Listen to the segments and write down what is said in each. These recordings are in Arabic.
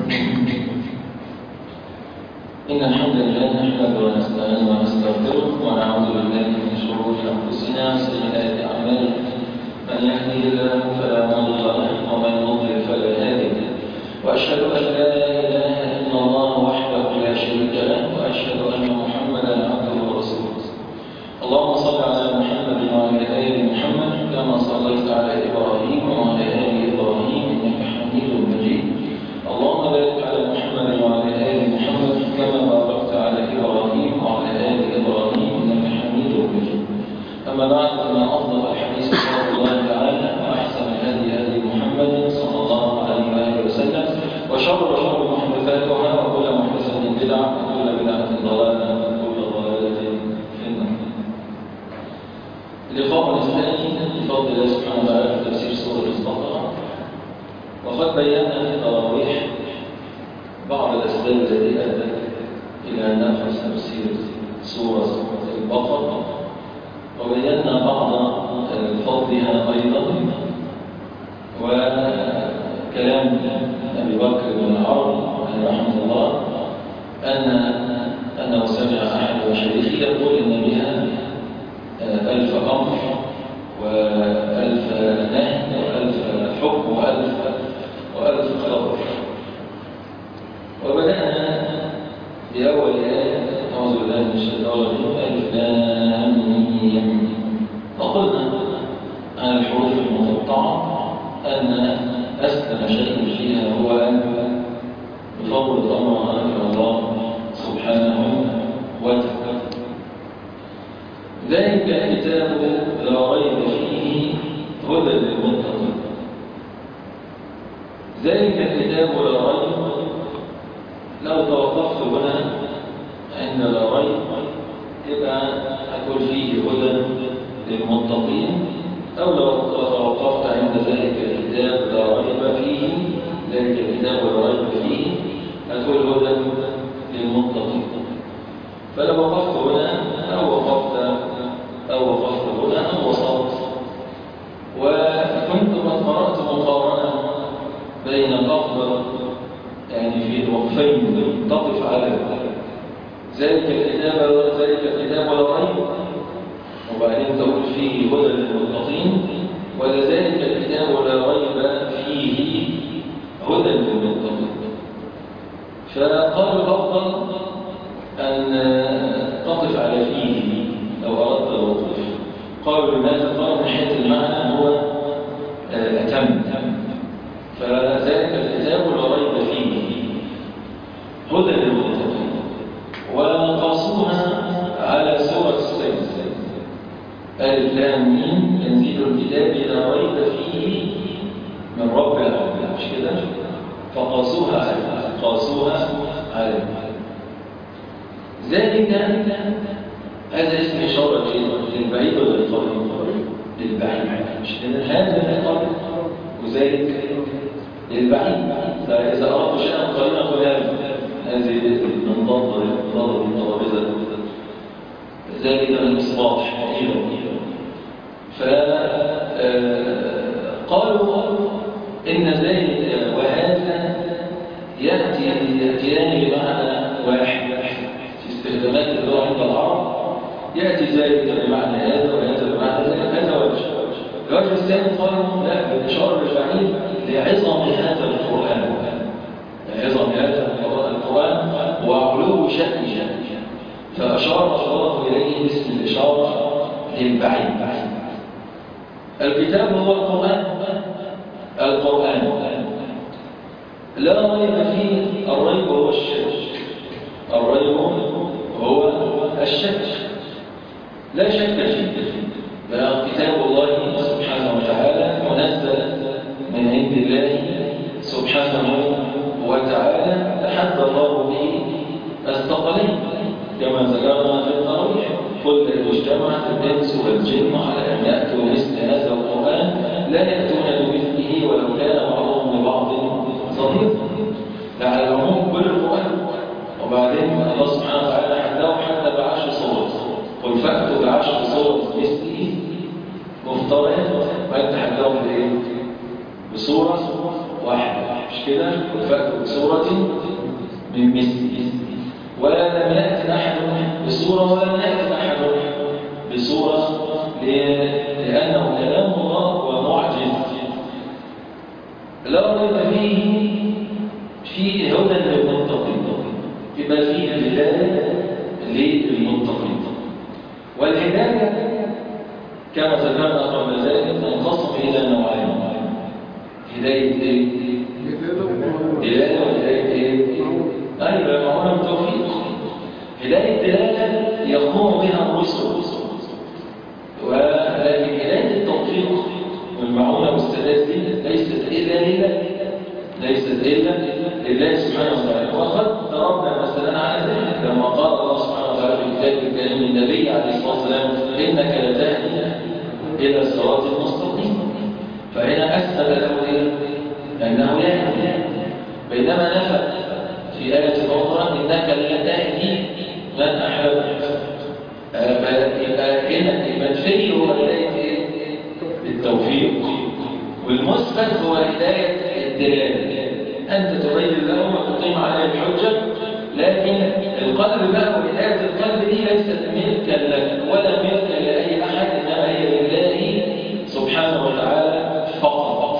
إن الحمد لله نحمده ونستعينه ونستغفره ونعوذ بالله من شرور أنفسنا وسيئات أعمالنا. من يهده الله فلا مضل له ومن يضلل فلا هادي له. وأشهد أن لا إله إلا الله وحده لا شريك له وأشهد أن محمدا عبده ورسوله. اللهم صل على محمد وعلى آل محمد كما صليت على إبراهيم وعلى آل إبراهيم إنك حميد مجيد. اللهم بارك على محمد وعلى آل محمد كما باركت على إبراهيم وعلى آل إبراهيم إنك حميد مجيد. أما بعد، فما أفضل الحديث كتاب الله تعالى وأحسن الهدي هدي محمد صلى الله عليه وآله وسلم، وشر الأمور محدثاتها وكل محدثة بدعة وكل بدعة ضلالة وكل ضلالة في النار. اللقاء الثاني بفضل الله سبحانه وتعالى في تفسير سورة البقرة، وقد بينا في التراويح بعض الأسباب التي أدت إلى نفس تفسير سورة البقرة، وبينا بعض فضلها أيضا، وكلام أبي بكر بن العربي رحمه الله أنه سمع أحد مشايخه يقول إن بها 1000 أمر و1000 نهي و1000 حكم و1000 خبر. وبدأنا بأول آية أعوذ بالله من الشيطان الرجيم ألف لام ميم. وقلنا عن الحروف المقطعة أن أسلم شيء فيها هو أن يفوض أمرها إلى الله سبحانه وتعالى. ذلك الكتاب لا ريب فيه هدى للمتقين. ذلك الكتاب لا ريب، لو توقفت هنا عند لا ريب يبقى أقول فيه هدى للمتقين، أو لو توقفت عند ذلك الكتاب لا ريب فيه، ذلك الكتاب لا ريب فيه أقول هدى للمتقين. فلو وقفت هنا أو وقفت هنا أو وصلت، وكنت قد قرأت مقارنة بين قبض يعني في الوقفين تقف على ذلك الكتاب ولا ريب، وبعدين تقول فيه هدى للمتقين، ولذلك الكتاب ولا ريب فيه هدى للمتقين. فقالوا الأفضل أن تقف على فيه لو أردت الوقوف. قالوا لماذا؟ قالوا من حيث المعنى هو أتم، فذلك الكتاب لا ريب فيه هدى للمتقين. وقصوها على سورة السجدة ألف لام ميم تنزيل الكتاب لا ريب فيه من رب العالمين، مش كده؟ فقاسوها عليه. ذلك هذا اسم إشارة للبعيد ولا للقريب؟ للبعيد، مش كده؟ هذا القريب وذلك للبعيد. فإذا أردت شيئا قريبا هذه منضد الترابيزة، ذلك المصباح إلى. فقالوا إن ذلك وهذا يأتيان بمعنى واحد في استخدامات اللغة عند العرب. يأتي ذلك بمعنى هذا وهذا بمعنى ذلك، هذا وجه. الوجه الثاني قالوا لا، بالإشارة بالبعيد لعظم هذا القرآن، وعلو شأنه، فأشار الله إليه باسم الإشارة للبعيد. الكتاب هو القرآن لا ريب فيه. الريب هو الشك، لا شك فيه. كتاب الله سبحانه وتعالى منزل من عند الله سبحانه وتعالى، تحدى الله به الثقلين كما ذكرنا في التراويح. قل لو اجتمعت الإنس والجن على أن يأتوا مثل هذا القرآن لا يأتون بمثله ولو كان بعضهم لبعض ظهيرا. على العموم كل القرآن. وبعدين الله سبحانه وتعالى حداه حتى ب10 صور. قل فأتوا ب10 صور مثله مفترض، وأنت حداهم بإيه؟ بصورة واحدة، مش كده؟ فأتوا بسورة من مثله ولم يأتي أحد بسورة ولم يأتي أحد بسورة لأنه كلام الله ومعجز لا ريب فيه هدى للمتقين، يبقى فيه هداية للمتقين. والهداية كما ذكرنا قبل ذلك تنقسم إلى نوعين: هداية إيه؟ هداية وهداية إيه؟ أيوة معونة بالتوفيق. هداية دلالة يقوم بها الرسل، ولكن هداية التوفيق والمعونة والسداد ليست إلا لله سبحانه وتعالى. وقد ضربنا مثلا على ذلك لما قال الله سبحانه وتعالى في الكتاب الكريم للنبي عليه الصلاة والسلام: إنك لتهدي إلى صراط مستقيم. فهنا أثبت له أنه لا يهدي، بينما نفى في آية أخرى: إنك لتهدي من أحببت. هنا المنفي هو هداية التوفيق، والمثبت هو هداية الدلالة. أنت تبين له وتقيم عليه الحجة، لكن القلب بقى وهداية القلب دي ليست ملكا لك ولا ملكا لأي أحد، إنما هي لله سبحانه وتعالى فقط.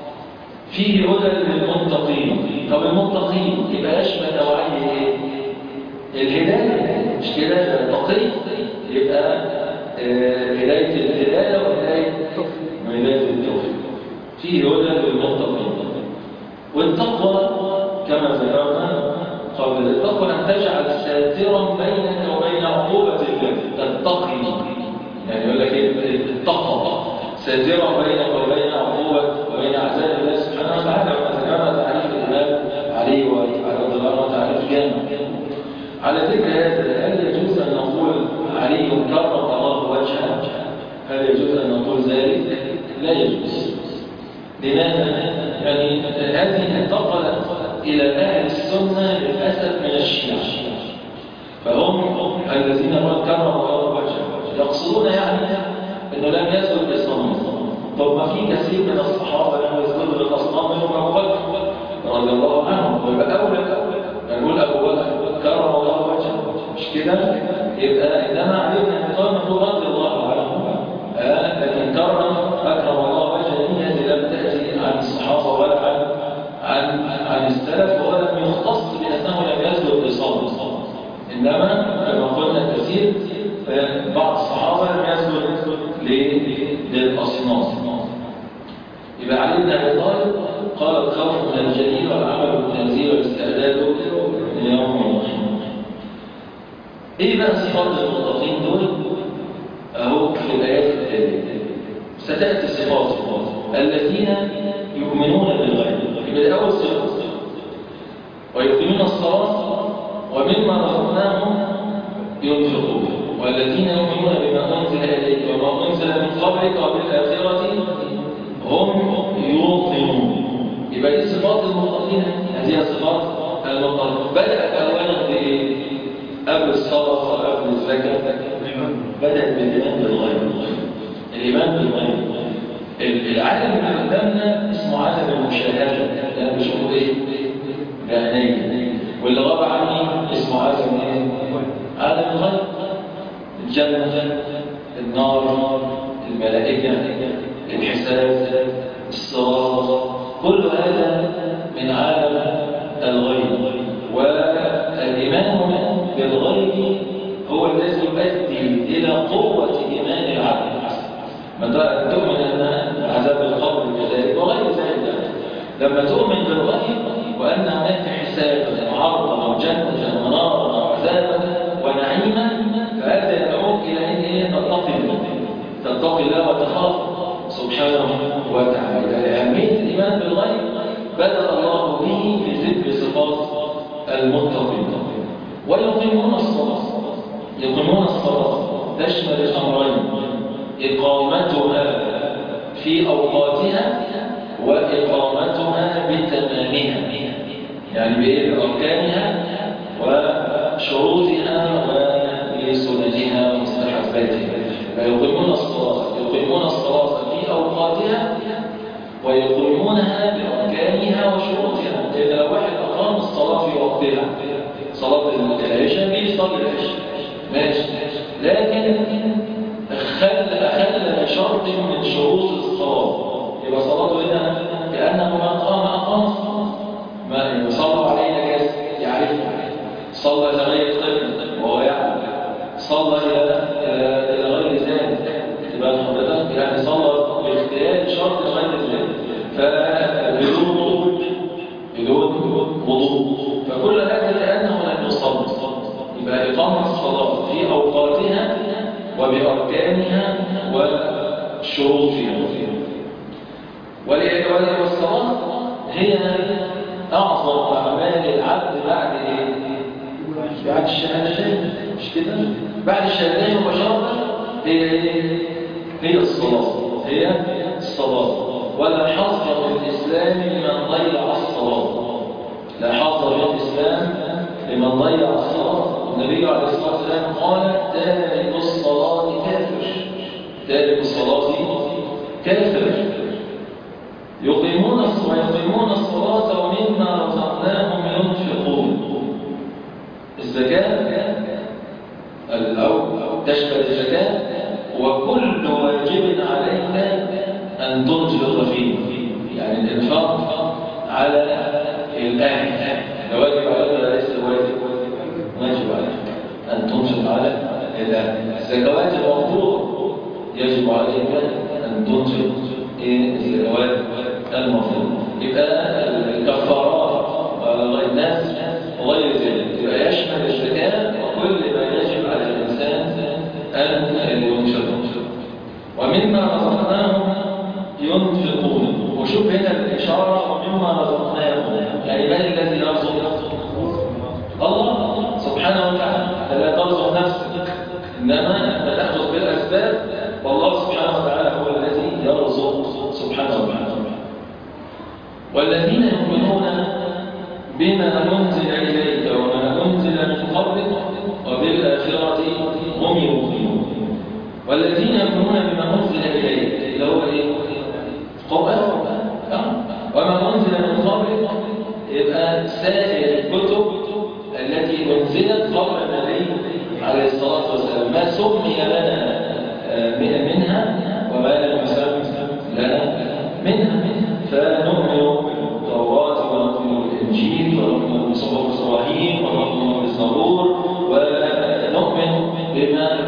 فيه هدى للمتقين. طب المتقين يبقى يشمل نوعية ايه؟ الهداية، مش كده؟ التقي يبقى هداية الهداية وهداية التوفيق. فيه هدى للمتقين. والتقوى كما ذكرنا قبل، التقوى أن تجعل ساترا بينك وبين عقوبة الله، تتقي. يعني يقول لك التقوى ساترا بينك وبين عقوبة وبين عذاب الله سبحانه وتعالى. وذكرنا تعريف الإمام علي رضي الله عنه تعريف جامع. على ذكر هذا، هل يجوز أن نقول علي كرم الله وجهه؟ هل يجوز أن نقول ذلك؟ لا يجوز. لماذا؟ يعني هذه انتقلت إلى أهل السنة للأسف من الشيعة، فهم الذين كرم الله وجهه يقصدون يعني أنه لم يسجد للصنم. طب ما في كثير من الصحابة لم يسجدوا للأصنام منهم أبو بكر رضي الله عنه، ويبقى أولى نقول أبو بكر كرم الله وجهه، مش كده؟ يبقى إنما علينا أن نقول رضي الله عنه، لكن أكرم الله وجهه هذه لم تأتي عن الصحابة ولا عن السلف، ولم يختص بأنه لم يسجد لصنم. إنما كما قلنا كثير بعض الصحابة لم يسجد للأصنام. يبقى علي بن أبي طالب قال: الخوف من الجليل والعمل بالتنزيل والاستعداد ليوم الرحيم. إيه بقى صفات المتقين دول؟ أهو في الآيات التالية ستأتي صفاتهم: الذين يؤمنون بالغيب، يبقى أول صفة، ويقيمون الصلاة ومما رزقناهم ينفقون، والذين يؤمنون بما أنزل إليك وما أنزل من قبلك وبالآخرة هم يوقنون. يبقى دي صفات المتقين، هذه صفات المتقين. بدأت أولا بإيه؟ قبل الصلاة وقبل الزكاة بدأت بالإيمان بالغيب. الإيمان بالغيب، العالم اللي قدامنا اسمه عالم المشاهدة، أنا بشوفه إيه؟ بعيني. واللي غاب عني اسمه عالم إيه؟ عالم الغيب. الجنة، النار، الملائكة، الحساب، الصراط، كل هذا من عالم الغيب. والإيمان بالغيب هو الذي يؤدي إلى قوة إيمان العبد. متى تؤمن أن عذاب القبر كذلك وغير ذلك، لما تؤمن بالغيب وأن هناك حسابا وعرضا وجنة ونارا وعذابا ونعيما، فهذا يدعوك إلى أن تتقي الله وتخاف سبحانه وتعالى. أهمية الإيمان بالغيب بدأ الله به في ذكر صفات المتقين. ويقيمون الصلاة. يقيمون الصلاة تشمل الأمرين: إقامتها في أوقاتها وإقامتها بتمامها، يعني بأركانها وشروطها وسننها ومستحباتها. فيقيمون الصلاة في أوقاتها ويقيمونها بأركانها وشروطها. الصلاة في وقتها، صلاة العشاء بيصلي العشاء ماشي، لكن أخل شرط من شروط الصلاة، يبقى صلاته هنا كأنه ما أقام الصلاة، ما صلى عليه نجاس يعرفه، صلى إلى غير القبلة وهو يعلم، صلى إلى غير ذلك، يبقى حضرتك يعني صلى باختيار شرط غير ذلك، بدون وضوء، فكل هذا لأنه لم يصلي، يبقى إقامة الصلاة في أوقاتها وبأركانها وشروطها. والصلاة هي أعظم أعمال العبد بعد إيه؟ بعد الشهادتين، مش كده؟ بعد الشهادتين مباشرة هي الصلاة، هي الصلاة. ولا حظ في الإسلام لمن ضيع الصلاة، لا حظ في الإسلام لمن ضيع الصلاة. النبي عليه الصلاة والسلام قال: تارك الصلاة كافر، تارك الصلاة كافر. يقيمون الصلاة ومما رزقناهم ينفقون. الزكاة أو تشمل الزكاة، وكل واجب عليك أن تنفق فيه، يعني الإنفاق على الأهل ده واجب عليك ولا ليس واجب؟ واجب عليك أن تنفق على الأهل. الزكوات المفروضة يجب عليك أن تنفق الزكوات المفروضة. يبقى الكفارات والناس وغير ذلك يبقى يشمل الزكاة وكل ما يجب على الإنسان أن ينفق. ومما رزقناهم ينفقون. وشوف هنا الإشارة: ومما رزقناهم، يعني من الذي يرزق؟ الله سبحانه وتعالى. لا ترزق نفسك، إنما أنت تأخذ بالأسباب، والله سبحانه وتعالى هو الذي يرزق سبحانه وتعالى. والذين يؤمنون بما أنزل إليك وما أنزل من قبلك وبالآخرة هم يؤمنون. والذين يؤمنون بما أنزل إليك اللي هو إيه؟ قرآن. وما أنزل من قبلك يبقى سائر الكتب التي أنزلت قبل النبي عليه الصلاة والسلام، ما سمي لنا منها وما لم يسمى لنا منها. فنؤمن بالتوراة ونؤمن بالإنجيل ونؤمن بصحف إبراهيم ونؤمن بالزبور ونؤمن بما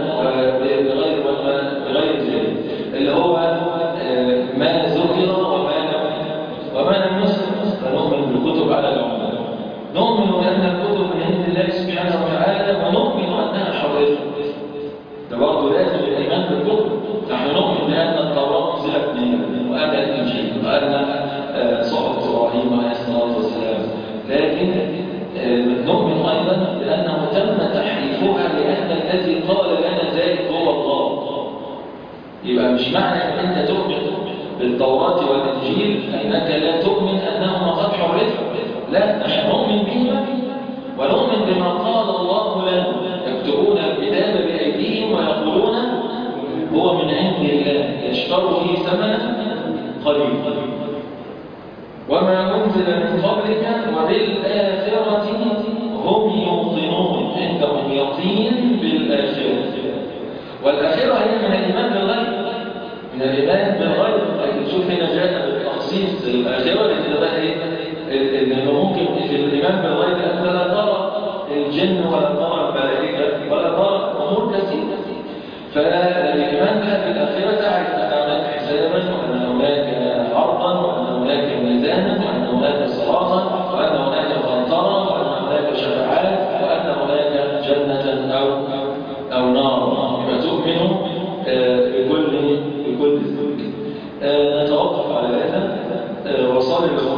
بغير ذلك اللي هو ما ذكر وما لم يذكر. فنؤمن بالكتب على العموم، نؤمن بأن الكتب من عند الله سبحانه وتعالى، ونؤمن أنها حرية. ده برضه لازم الإيمان بالكتب. نحن نؤمن بأن التوراة نزلت من وأن الإنجيل وأن صحف إبراهيم عليه الصلاة والسلام، لكن نؤمن أيضا بأنه تم تحريفها لأن الذي قال لنا ذلك هو الله. يبقى مش معنى أن أنت تؤمن بالتوراة والإنجيل أنك لا تؤمن أنهما قد حرفوا، لا، نحن نؤمن بهما ونؤمن بما قال الله لنا. يكتبون الكتاب بأيديهم ويقولون هو من عند الله يشتروا فيه ثمنا قليلا. وما أنزل من قبلك وبالآخرة هم يوقنون، عندهم يقين بالآخرة. والآخرة هي من الإيمان بالغيب، من الإيمان بالغيب. لكن شوف هنا جاء بالتخصيص الآخرة، لأن بقى إيه؟ إنه ممكن في الإيمان بالغيب أنت لا ترى الجن ولا ترى الملائكة ولا ترى أمور كثيرة. فالإيمان بها بالآخرة تعرف أن هناك حسابا، وأن هناك عرضا، وأن هناك ميزانا، وأن هناك صراطا، وأن هناك قنطرة، وأن هناك شفاعات، وأن هناك جنة أو نار. يبقى تؤمن بكل ذلك. نتوقف على هذا وصلي